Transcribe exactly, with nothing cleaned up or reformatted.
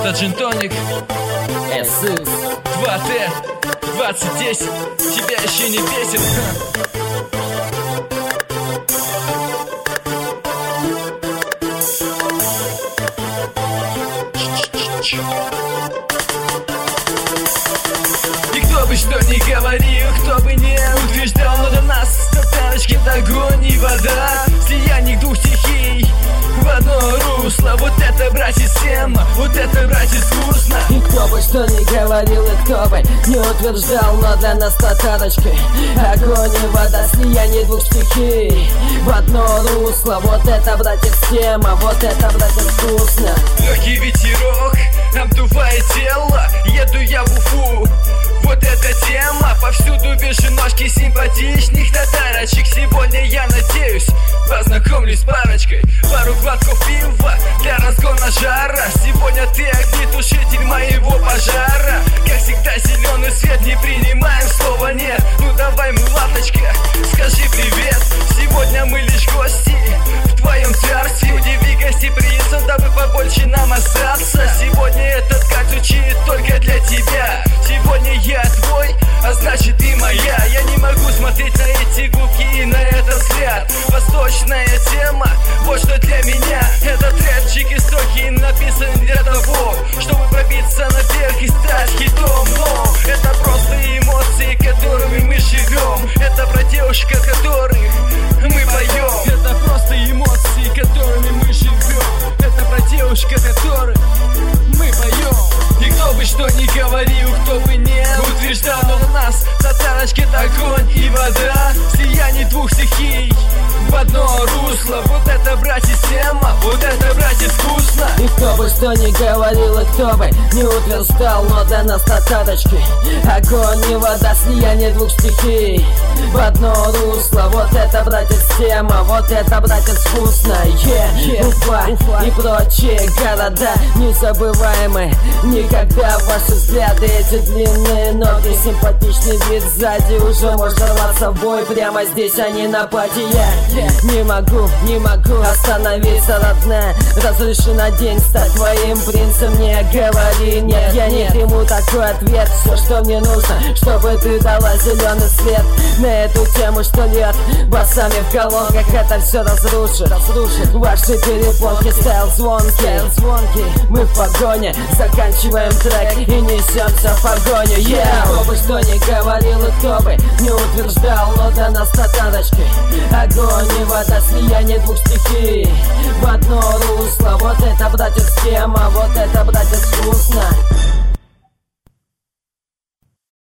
Это джин-тоник Эсэс два тэ двадцать десять. Тебя еще не бесит? И кто бы что ни говорил, кто бы не утверждал, но до нас стаканочки огонь и вода, слияние двух стихий в одно русло. Вот это, братья, тема, вот это, братья, вкусно. И кто бы что ни говорил, и кто бы не утверждал, но для нас татарочки огонь и вода, слияние двух стихий в одно русло. Вот это, братья, тема, вот это, братья, вкусно. Легкий ветерок обдувает тело, еду я в Уфу. Вот эта тема, повсюду вижу ножки симпатичных татарочек. Сегодня я надеюсь познакомлюсь с парочкой, пару глотков пива для разгона жара. Сегодня ты огнетушитель моего пожара. Как всегда зеленый свет, не принимаем слова нет. Ну давай, мулаточка, скажи привет. Сегодня мы лишь гости в твоем царстве. Удиви гостеприимством, дабы побольше нам остаться. Сегодня этот кайф звучит только для тебя. Сегодня я твой, а значит ты моя. Я не могу смотреть на эти губки и на этот взгляд. Восточная тема, вот что для меня. Этот рэпчик и строки написаны для того, чтобы пробиться наверх и стать хитом. Но это просто эмоции, которыми мы живем. Это про девушек, о которых мы поем. Это просто эмоции, которыми мы живем. Это про девушек, о которых мы поем. И кто бы что ни говорил, кто бы не утверждал, но у нас татарочки это огонь и вода, слияние двух стихий в одно русло. Вот это, братья, тема, вот это, братья, вкусно. И кто бы что ни говорил, и кто бы не утверждал, но для нас татарочки огонь и вода, слияние двух стихий в одно русло. Вот это, братья, тема, вот это, братья, вкусно. Yeah, yeah. Уфа, Уфа и прочие города незабываемые. Никогда ваши взгляды, эти длинные ноги, симпатичный вид сзади, уже можно рваться в бой. Прямо здесь они на пати. Я не могу, не могу остановиться, родная. Разреши на день стать твоим принцем. Не говори нет, я не приму такой ответ. Все, что мне нужно, чтобы ты дала зеленый свет на эту тему, что лет басами в колонках это все разрушит, разрушит ваши перепонки. Стайл звонкий, звонкий. Мы в погоне, заканчиваем трек и несемся в погоню. Yeah. Кто бы что ни говорил, и кто бы не утверждал, но для нас татарочки огонь и вода, слияние двух стихий в одно русло. Вот это, братья, тема, вот это, братья, вкусно.